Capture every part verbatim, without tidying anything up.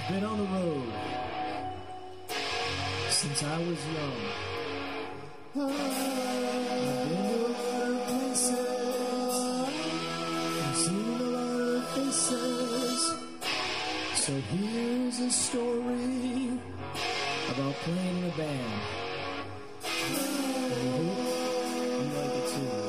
Been on the road since I was young. I've been to a lot of places, I've seen a lot of faces. So here's a story about playing in a band. I hope you like it too.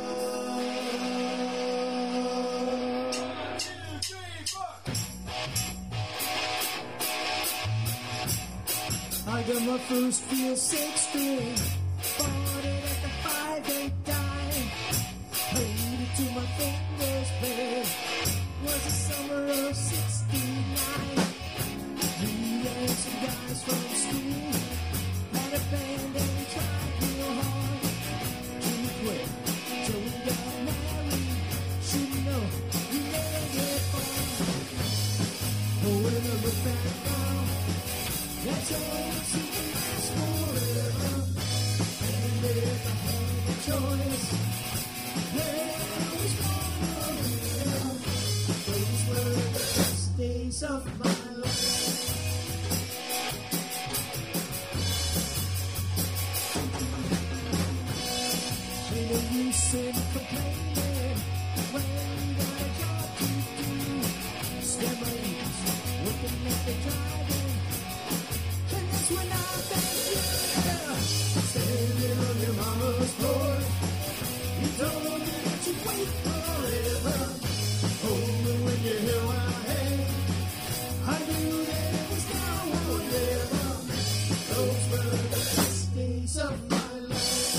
I got my first feel six string, bought it at the five eight dime, played it to my fingers bled. Was the summer of sixty-nine. Me and some guys from school had a band and we tried real hard to quit till we got married. Should know we never get far. Oh, when I look back now, that's all we see can last forever. And if I had a choice, then I was born forever. Those were the best days of my life. Ain't no use in complaining when you got a job to do. Spend my evenings working at the drive-in. When I thank you, standing on your mama's floor, you told me that you'd wait forever. Oh, but when you hear what I had, I knew that it was now or never. Those were the best days of my life.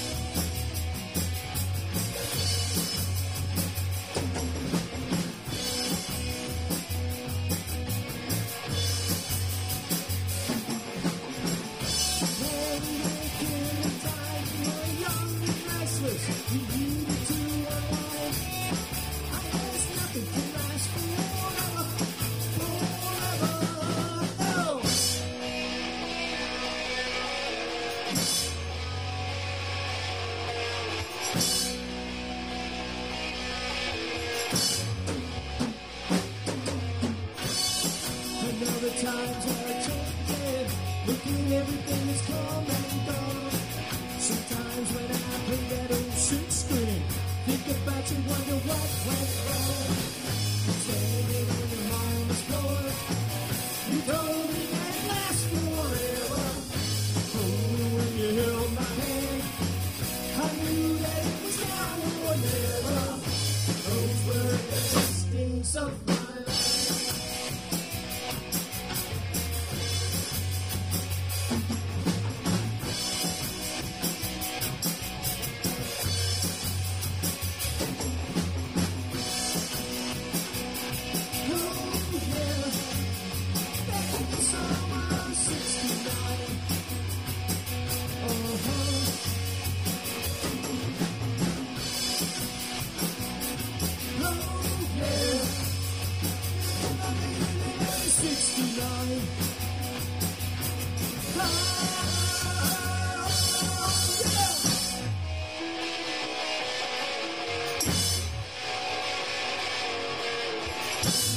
You needed to unwind. I guess nothing can last forever, forever, no. And now the times are changing. Looking, everything is come and gone. Sometimes when I play that old six string, think about you, wonder what went wrong. Standing on your mama's floor, you told me that it lasts forever. Oh, when you held my hand, I knew that it was now or never. Those were the best days of my life. You